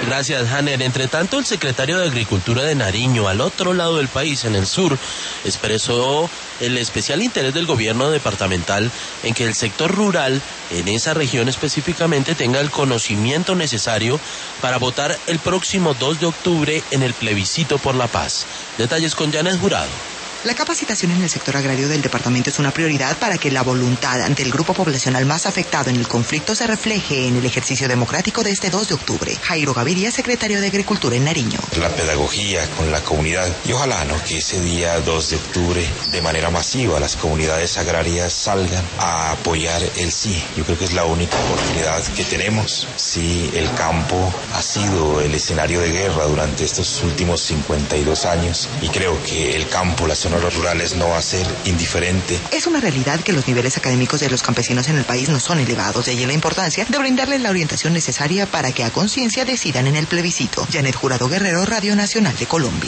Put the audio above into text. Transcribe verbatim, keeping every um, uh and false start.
Gracias, Hanner. Entre tanto, el secretario de Agricultura de Nariño, al otro lado del país, en el sur, expresó el especial interés del gobierno departamental en que el sector rural, en esa región específicamente, tenga el conocimiento necesario para votar el próximo dos de octubre en el plebiscito por la paz. Detalles con Janet Jurado. La capacitación en el sector agrario del departamento es una prioridad para que la voluntad ante el grupo poblacional más afectado en el conflicto se refleje en el ejercicio democrático de este dos de octubre. Jairo Gaviria, secretario de Agricultura en Nariño. La pedagogía con la comunidad y ojalá no que ese día dos de octubre de manera masiva las comunidades agrarias salgan a apoyar el sí. Yo creo que es la única oportunidad que tenemos. Sí, el campo ha sido el escenario de guerra durante estos últimos cincuenta y dos años y creo que el campo, la zona los rurales no va a ser indiferente. Es una realidad que los niveles académicos de los campesinos en el país no son elevados, de allí la importancia de brindarles la orientación necesaria para que a conciencia decidan en el plebiscito. Janet Jurado Guerrero, Radio Nacional de Colombia.